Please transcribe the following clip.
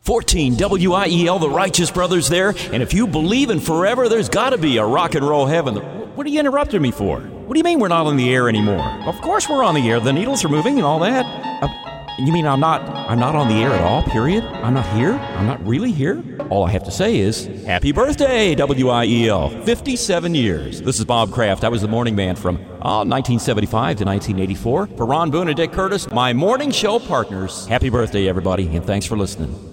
14 WIEL, the Righteous Brothers there. And if you believe in forever, there's got to be a rock and roll heaven. What are you interrupting me for? What do you mean we're not on the air anymore? Of course we're on the air. The needles are moving and all that. You mean I'm not on the air at all, period? I'm not here? I'm not really here? All I have to say is, happy birthday, WIEL. 57 years. This is Bob Kraft. I was the morning man from 1975 to 1984. For Ron Boone and Dick Curtis, my morning show partners, happy birthday, everybody, and thanks for listening.